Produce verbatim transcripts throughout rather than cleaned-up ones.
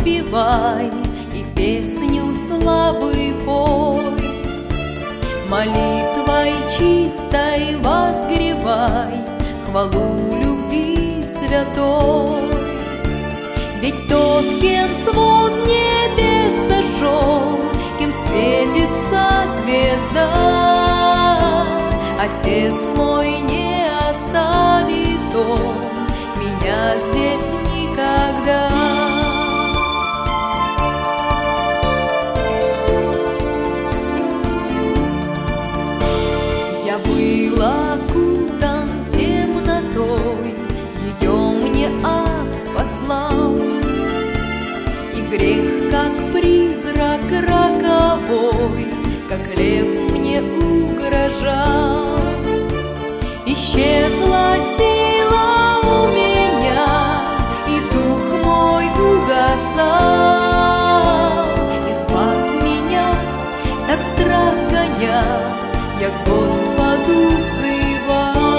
воспевай и песню славы пой. Молитвой чистой возгревай хвалу любви святой. Ведь тот, кем свод небес зажжен, кем светится звезда, Отец мой, не оставит Он меня здесь никогда. Я был окутан темнотой, ее мне ад послал, и грех, как призрак роковой, как лев мне угрожал. Исчезла сила у меня, и дух мой угасал. Избавь меня, так страх гоня, я к Господу взывал.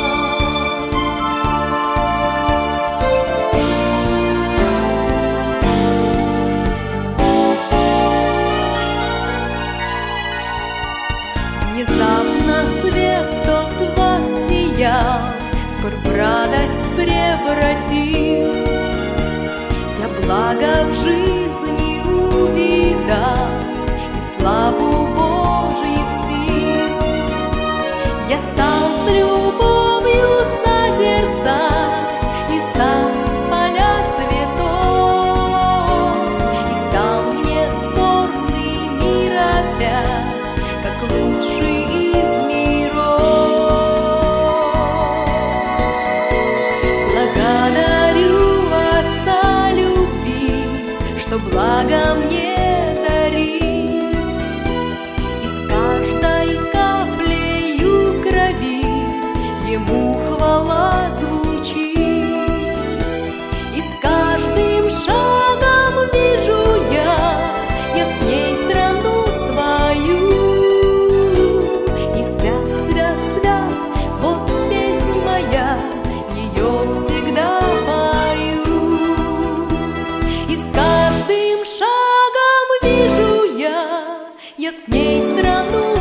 Внезапно свет тот воссиял, скорбь в радость превратил. Я благо в жизни увидал и славу Божьих сил. Я стал с любовью созерцать леса, поля цветов, и стал мне скорбный мир опять, как лучший из миров. Благодарю Отца любви, что благо мне дарит, и с каждой каплею крови Ему хвала звучит. И с каждым шагом вижу я ясней страну свою. И свят, свят, свят, вот песнь моя, ее всегда пою. И с каждым шагом вижу я ясней страну